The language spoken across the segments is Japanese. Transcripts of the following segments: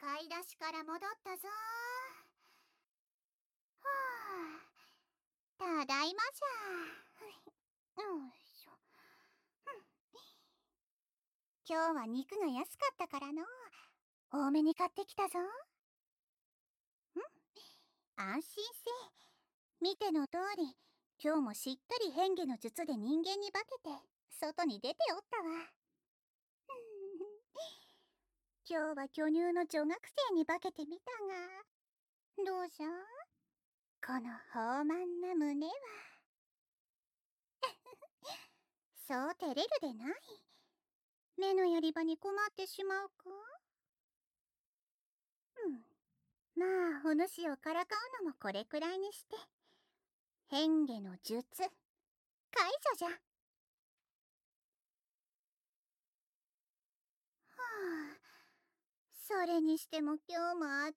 買い出しから戻ったぞ。はあ、ただいまじゃ。よいしょ。今日は肉が安かったからの多めに買ってきたぞ。安心せい。見ての通り、今日もしっかり変化の術で人間に化けて外に出ておったわ。今日は巨乳の女学生に化けてみたが、どうじゃ、この豊満な胸は。そう照れるでない。目のやり場に困ってしまうか。まあお主をからかうのもこれくらいにして、変化の術解除じゃ。はあ、それにしても今日も暑いの。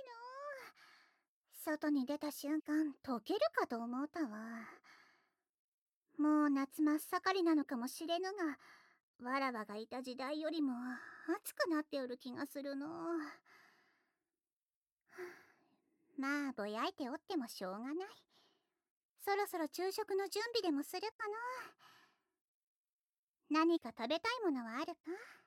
外に出た瞬間溶けるかと思うたわ。もう夏真っ盛りなのかもしれぬが、わらわがいた時代よりも暑くなっておる気がするの。まあぼやいておってもしょうがない。そろそろ昼食の準備でもするかな。何か食べたいものはあるか。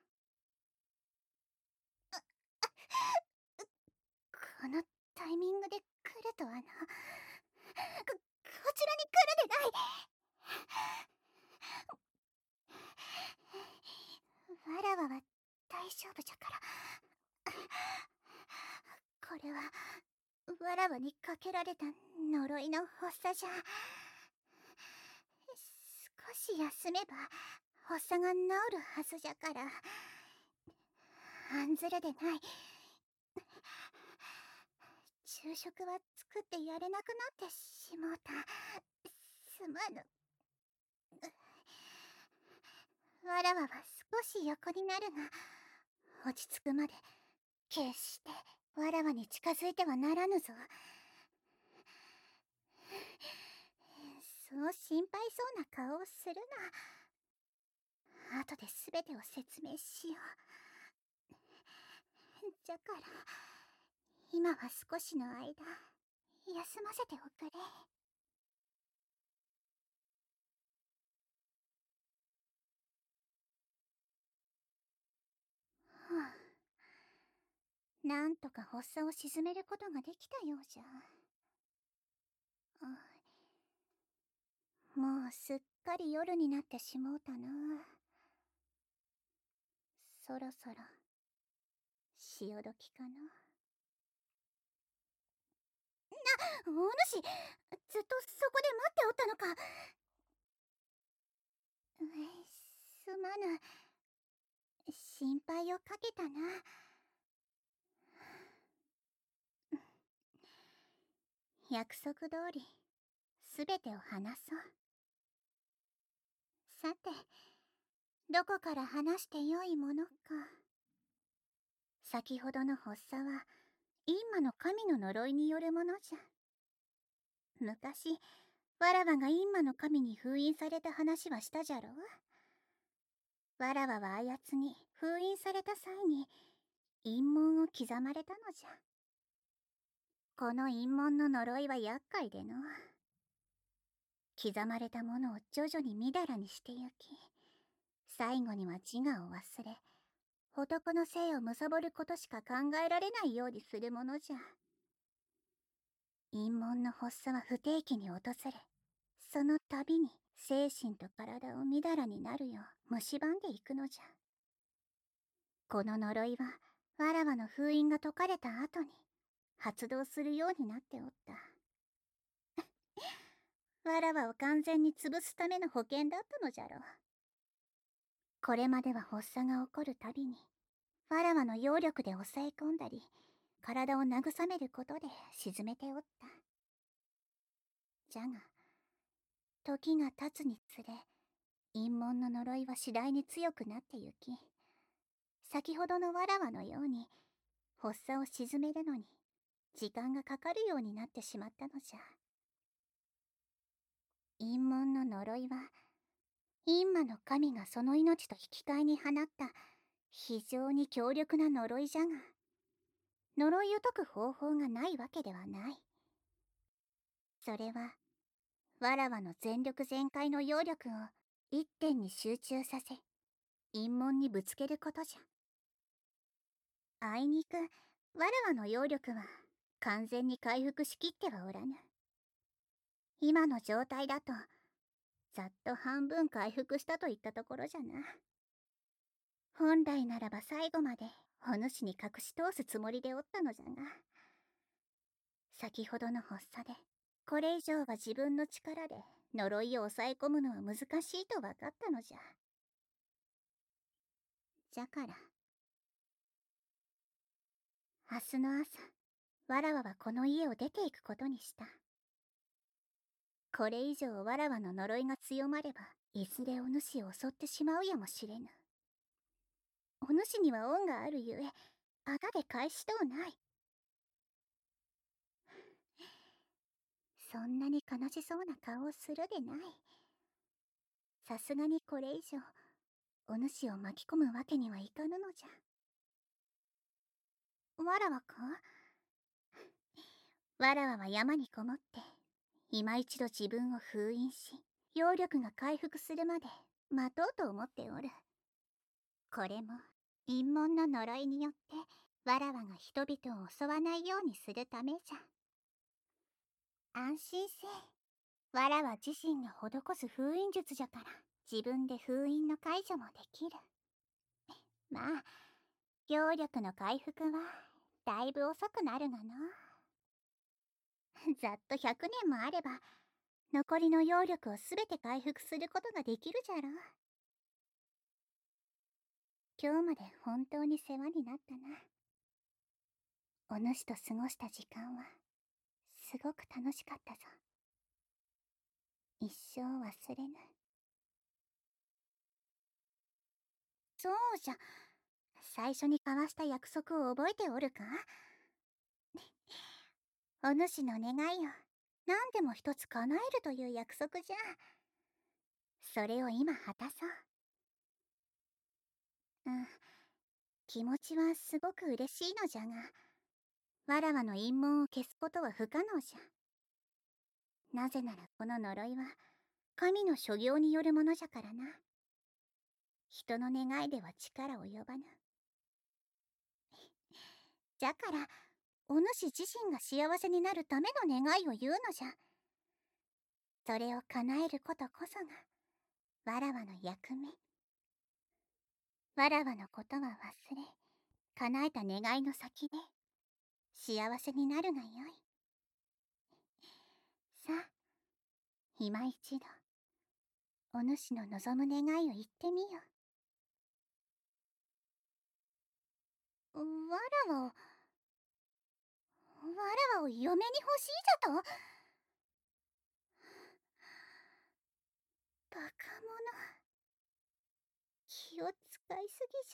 このタイミングで来るとはな。こちらに来るでない。わらわは大丈夫じゃから。これはわらわにかけられた呪いの発作じゃ。少し休めば発作が治るはずじゃから。案ずるでない。昼食は作ってやれなくなってしもうた。すまぬ。わらわは少し横になるが、落ち着くまで決してわらわに近づいてはならぬぞ。そう心配そうな顔をするな。後で全てを説明しよう。じゃから今は少しの間休ませておくれ。はあ、なんとか発作を鎮めることができたようじゃ。もうすっかり夜になってしもうたな。そろそろ潮時かな。お主、ずっとそこで待っておったのか。すまぬ。心配をかけたな。約束通りすべてを話そう。さて、どこから話してよいものか。先ほどの発作は陰魔の神の呪いによるものじゃ。昔わらわが陰魔の神に封印された話はしたじゃろう。わらわはあやつに封印された際に陰紋を刻まれたのじゃ。この陰紋の呪いは厄介での。刻まれたものを徐々にみだらにしてゆき、最後には自我を忘れ、男の性を貪ることしか考えられないようにするものじゃ。陰紋の発作は不定期に訪れ、その度に精神と体をみだらになるよう蝕んでいくのじゃ。この呪いはわらわの封印が解かれた後に発動するようになっておった。わらわを完全に潰すための保険だったのじゃろう。これまでは発作が起こるたびにわらわの妖力で抑え込んだり、体を慰めることで沈めておった。じゃが時が経つにつれ、陰紋の呪いは次第に強くなってゆき、先ほどのわらわのように発作を鎮めるのに時間がかかるようになってしまったのじゃ。陰紋の呪いは陰魔の神がその命と引き換えに放った非常に強力な呪いじゃが、 呪いを解く方法がないわけではない。それは、わらわの全力全開の妖力を一点に集中させ、陰門にぶつけることじゃ。あいにく、わらわの妖力は完全に回復しきってはおらぬ。今の状態だと、ざっと半分回復したといったところじゃな。本来ならば最後までお主に隠し通すつもりでおったのじゃが、先ほどの発作でこれ以上は自分の力で呪いを抑え込むのは難しいと分かったのじゃ。じゃから明日の朝、わらわはこの家を出ていくことにした。これ以上わらわの呪いが強まれば、いずれお主を襲ってしまうやもしれぬ。お主には恩があるゆえ、あだで返しとうない。そんなに悲しそうな顔をするでない。さすがにこれ以上、お主を巻き込むわけにはいかぬのじゃ。わらわか？わらわは山にこもって、今一度自分を封印し、妖力が回復するまで待とうと思っておる。これも、陰門の呪いによって、わらわが人々を襲わないようにするためじゃ。安心せい。わらわ自身が施す封印術じゃから、自分で封印の解除もできる。まあ、妖力の回復は、だいぶ遅くなるがな。ざっと100年もあれば、残りの妖力をすべて回復することができるじゃろ。今日まで本当に世話になったな。お主と過ごした時間は、すごく楽しかったぞ。一生忘れぬ。そうじゃ。最初に交わした約束を覚えておるか？お主の願いを何でも一つ叶えるという約束じゃ。それを今果たそう。気持ちはすごく嬉しいのじゃが、わらわの陰謀を消すことは不可能じゃ。なぜならこの呪いは神の所業によるものじゃからな。人の願いでは力及ばぬ。じゃからお主自身が幸せになるための願いを言うのじゃ。それを叶えることこそがわらわの役目。わらわのことは忘れ、叶えた願いの先で幸せになるがよい。さあ、今一度お主の望む願いを言ってみよ。わらわを嫁に欲しいじゃと？バカ者、気を使いすぎじ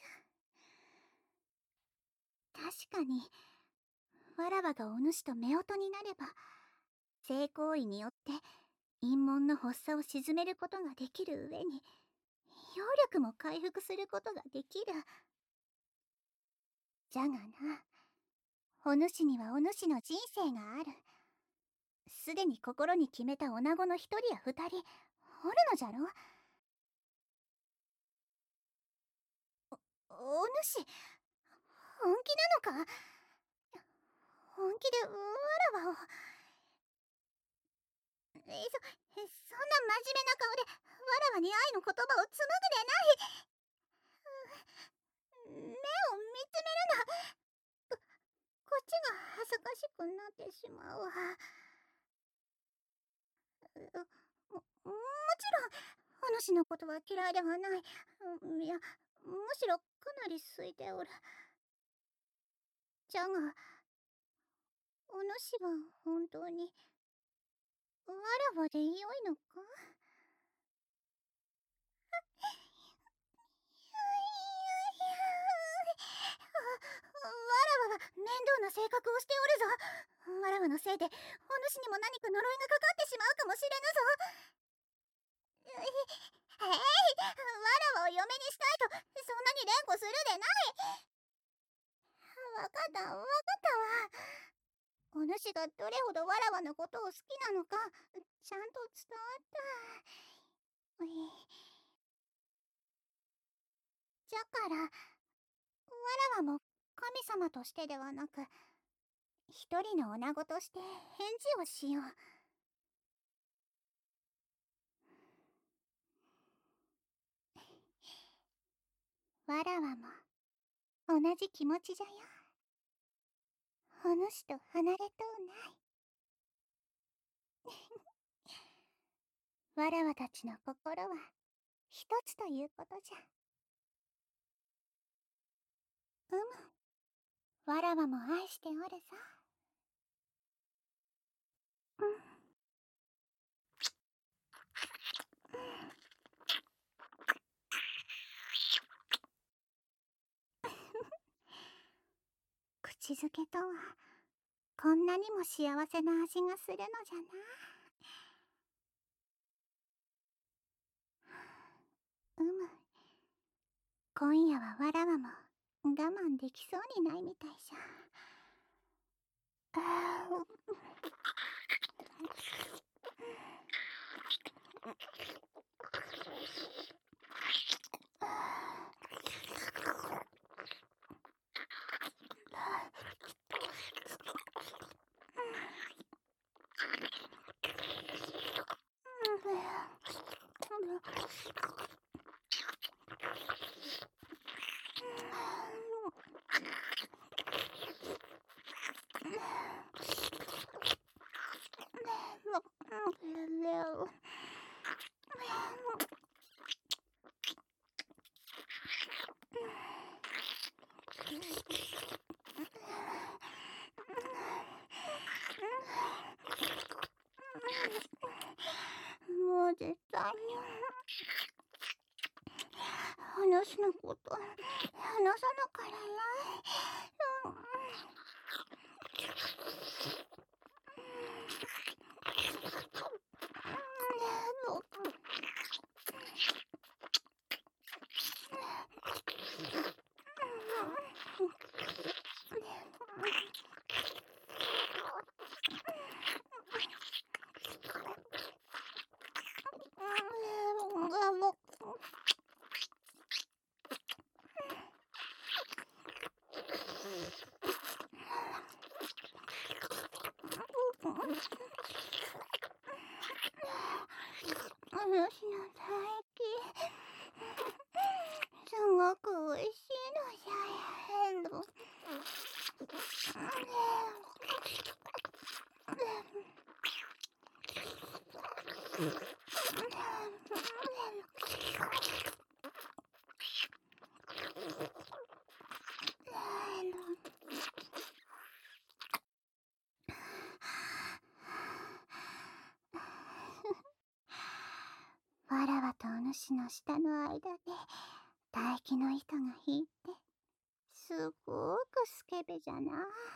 ゃ。確かにわらわがお主と夫婦になれば、性行為によって陰門の発作を鎮めることができる上に、妖力も回復することができる。じゃがな、お主にはお主の人生がある。すでに心に決めた女子の一人や二人おるのじゃろ。お主、本気なのか？本気でわらわを。そんな真面目な顔でわらわに愛の言葉を紡ぐでない。目を見つめるな。こっちが恥ずかしくなってしまうわ。もちろんお主のことは嫌いではない。いや、むしろかなり好いておる。じゃがお主は本当にわらわでよいのか？わらわは面倒な性格をしておるぞ。わらわのせいでお主にも何か呪いがかかってしまうかもしれぬぞ。わらわを嫁にしたいとそんなに連呼するでない。 わかったわかったわ。お主がどれほどわらわのことを好きなのかちゃんと伝わった。じゃからわらわも神様としてではなく一人の女子として返事をしよう。わらわも同じ気持ちじゃよ。お主と離れとうない。わらわたちの心は一つということじゃ。わらわも愛しておるさ。うん。口づけとはこんなにも幸せな味がするのじゃな。今夜はわらわも我慢できそうにないみたいじゃ。もう絶対に話のこと話さなからない。私の唾液すごくおいしいのじゃ。わらわとお主の舌の間で唾液の糸が引いてすごくスケベじゃな。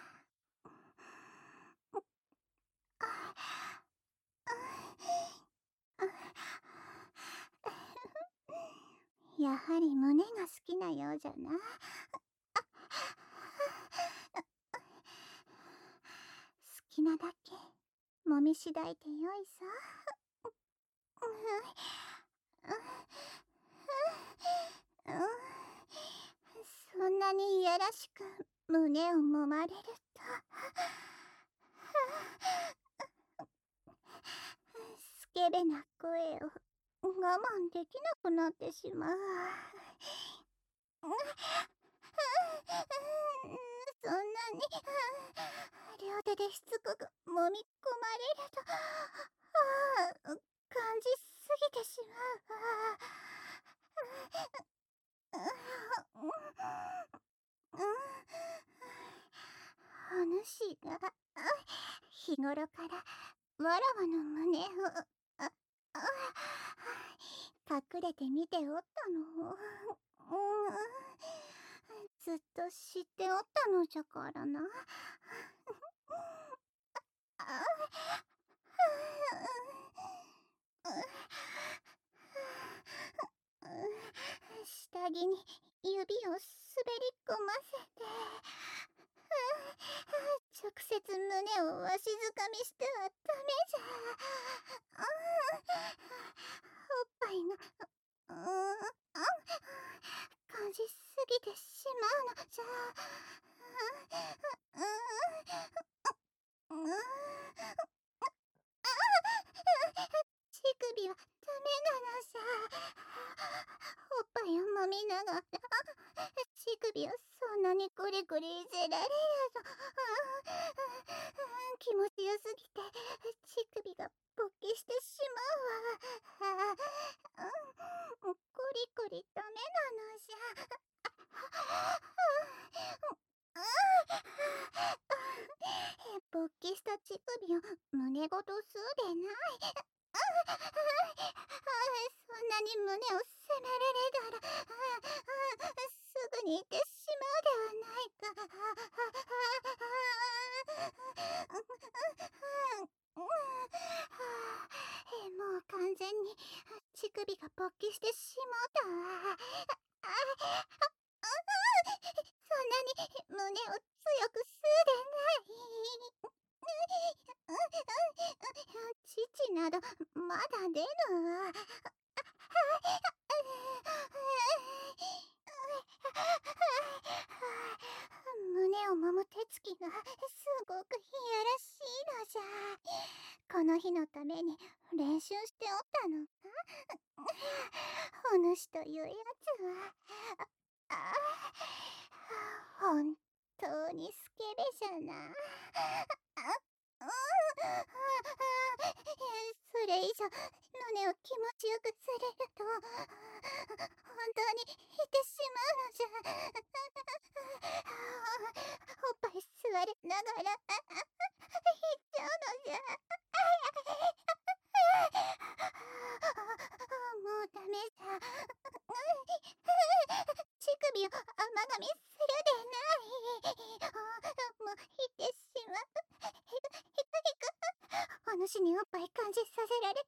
やはり胸が好きなようじゃな。好きなだけ揉みしだいてよいさ。そんなにいやらしく胸を揉まれるとスケベな声を我慢できなくなってしまう。そんなに両手でしつこく揉み込まれると感じすぎてしまう。お主が日頃からわらわの胸を隠れて見ておったの。ずっと知っておったのじゃからな。下着に指を滑り込ませて直接胸をわしづかみしてはダメじゃ。おっぱいが、感じすぎてしまうのじゃ。乳首はダメなのじゃ。おっぱいを揉みながら乳首をそんなにグリグリいじられるの。気持ちよすぎて乳首が勃起してしまうわ。グリグリダメなのじゃ。勃起した乳首を胸ごと吸うでない。そんなに胸を責められたらすぐに行ってしまうではないか。もう完全に乳首が勃起してしまうたわ。そんなに胸を強く吸うでない。父などまだ出ぬわ。胸を揉む手つきがすごくいやらしいのじゃ。この日のために練習しておったのか。お主というやつは本当にスケベじゃな。それ以上胸を気持ちよくされると本当にいてしまうのじゃ。おっぱい吸われながらいっちゃうのじゃ。もうダメじゃ。乳首を甘噛みするでない。もういてしまう。お主におっぱい感じさせられて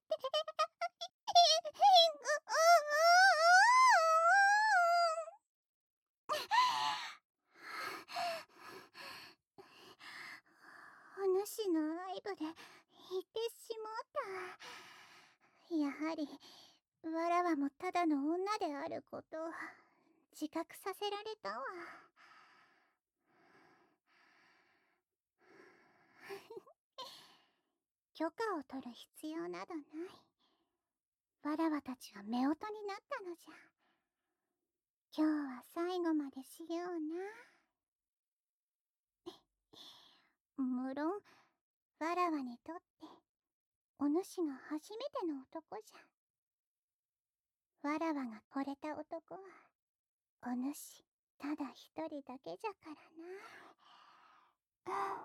お主の愛撫で言ってしもうた。やはりわらわもただの女であることを自覚させられたわ。許可を取る必要などない。わらわたちは夫婦になったのじゃ。今日は最後までしような。無論わらわにとってお主が初めての男じゃ。わらわが惚れた男はお主ただ一人だけじゃからな。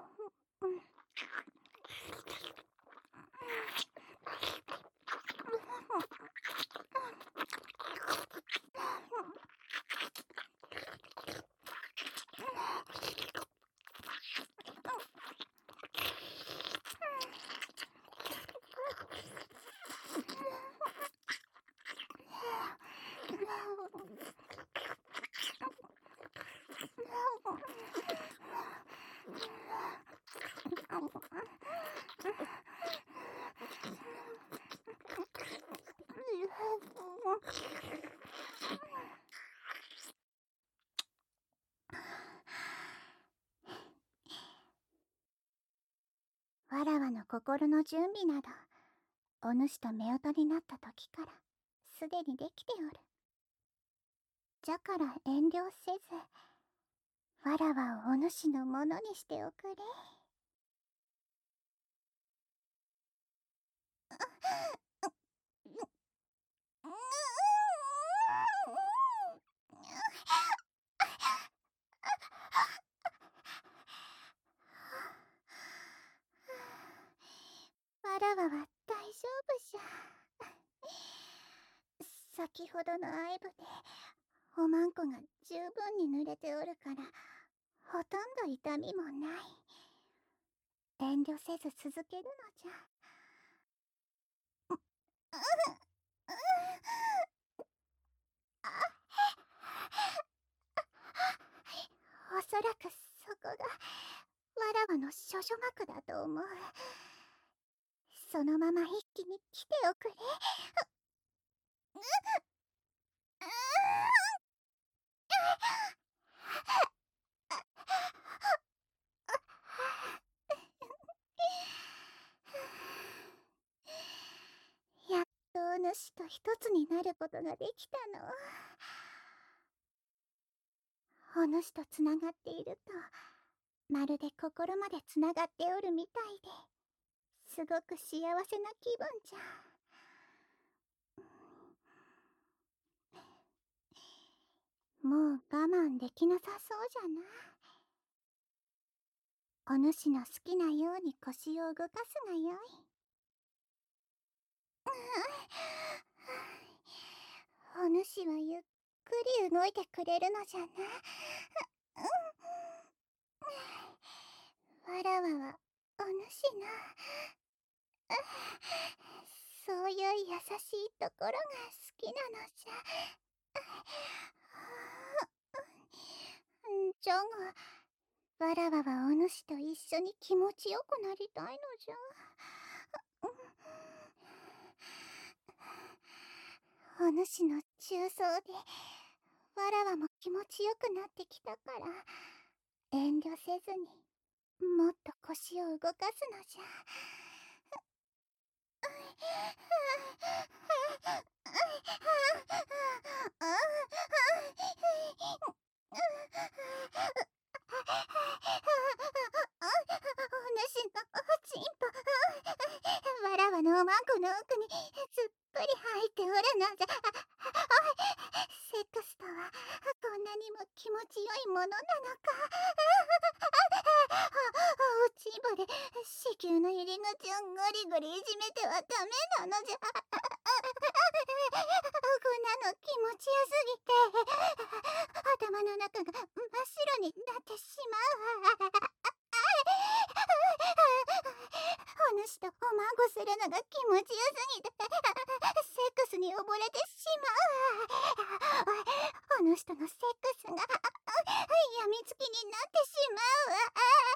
わらわの心の準備などお主と夫婦になった時からすでにできておる。じゃから遠慮せずわらわをお主のものにしておくれ。わらわは大丈夫じゃ。先ほどの愛撫でおまんこが十分に濡れておるからほとんど痛みもない。遠慮せず続けるのじゃ。おそらくそこがラワの処女膜だと思う。そのまま一気に来ておくれ。やっとお主と一つになることができたの。お主とつながっていると、まるで心までつながっておるみたいで、すごく幸せな気分じゃ。もう我慢できなさそうじゃな。お主の好きなように腰を動かすがよい。お主はゆっくり動いてくれるのじゃな。わらわはお主のそういう優しいところが好きなのじゃ。じゃが、わらわはお主と一緒に気持ちよくなりたいのじゃ。お主の重奏でわらわも気持ちよくなってきたから、遠慮せずにもっと腰を動かすのじゃ。お主のおちんぽ、わらわのおまんこの奥にすっぷり入っておるのじゃ。セックスとはこんなにも気持ちよいものなのか。おちんぽで子宮の入り口をゴリゴリいじめてはダメなのじゃ。こんなの気持ちよすぎて頭の中が真っ白になってしまうわ。お主とおまんこするのが気持ちよすぎてセックスに溺れてしまうわ。お主とのセックスがやみつきになってしまうわ。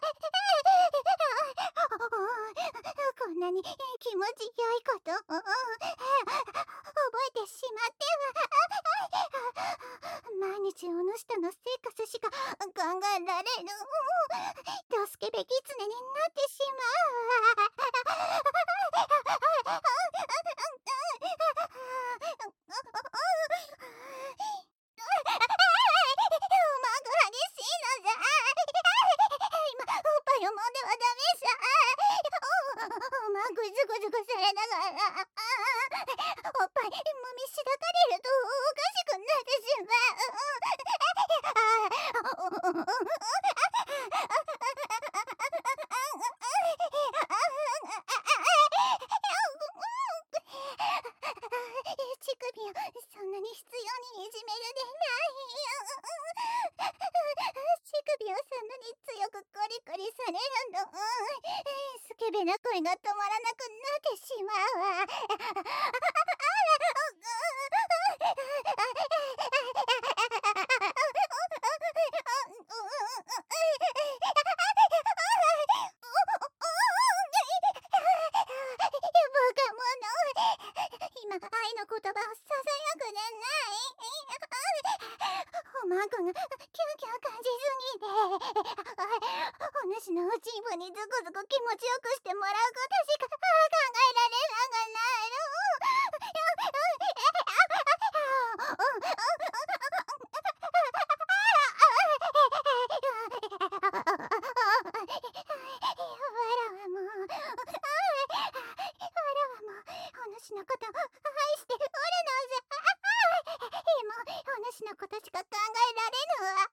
こんなに気持ちよいことを覚えてしまっては毎日お主とのセックスしか考えられぬ。ドスケベキツネになってしまうわ。おまんこ激しいのじゃ。今おっぱいを揉んではダメじゃ。おまんこズコズコされながらおっぱい揉みしだかれるとおかしくなってしまう。乳首をそんなに執拗にいじめるでない。乳首をそんなに強くコリコリされるの。スケベな声が止まらなくなってしまうわ。バカ者、今愛の言葉をささやくでない。おまんこがキュンキュン感じすぎてお主のおちんぽにズコズコ気持ちよくしてもらうことしか考えられなくなお主のことを愛しておるのじゃ。今お主のことしか考えられぬわ。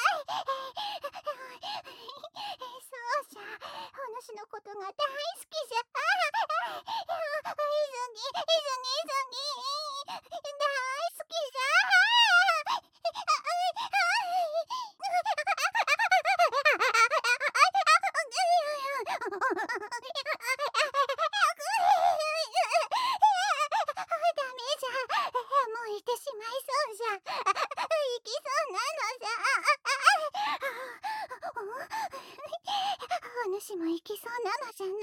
そうじゃ、お主のことが大好きじゃ。いずぎ大好きじゃ。ダメじゃ。もう行ってしまいそうじゃ。行きそうなのじゃ。お主も行きそうなのじゃな。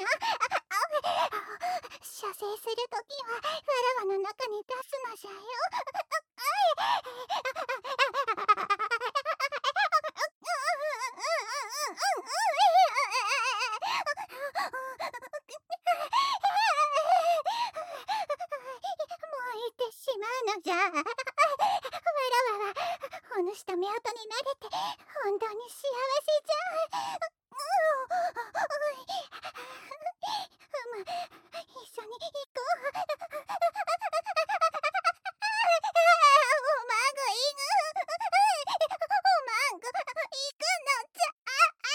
射精するときはわらわの中に出すのじゃよ。もういてしまうのじゃ。わらわはお主と夫婦になれて本当に幸せじゃ。一緒に行こう。おまんごいぬ。おまんご行くのじゃ。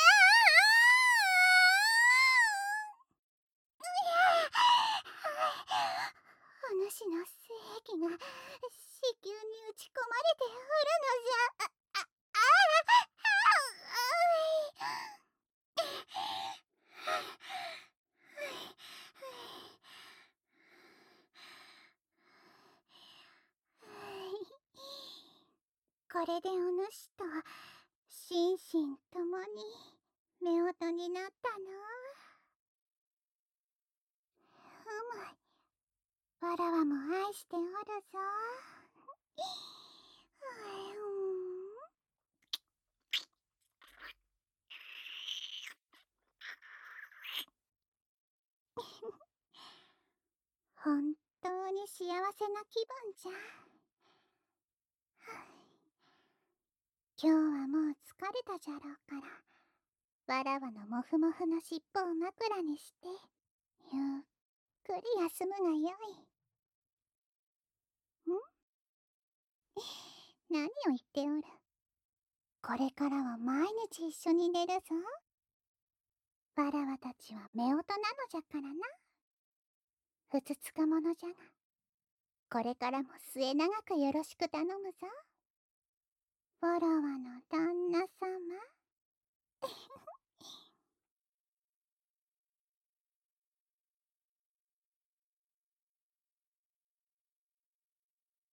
お主の精液が子宮に打ち込まれておるのじゃ。これでお主と心身ともに夫婦になったの。わらわも愛しておるぞ。本当に幸せな気分じゃ。今日はもう疲れたじゃろうから、わらわのもふもふの尻尾を枕にして、ゆっくり休むがよい。何を言っておる。これからは毎日一緒に寝るぞ。わらわたちは夫婦なのじゃからな。ふつつか者じゃが、これからも末永くよろしく頼むぞ。わらわの旦那様。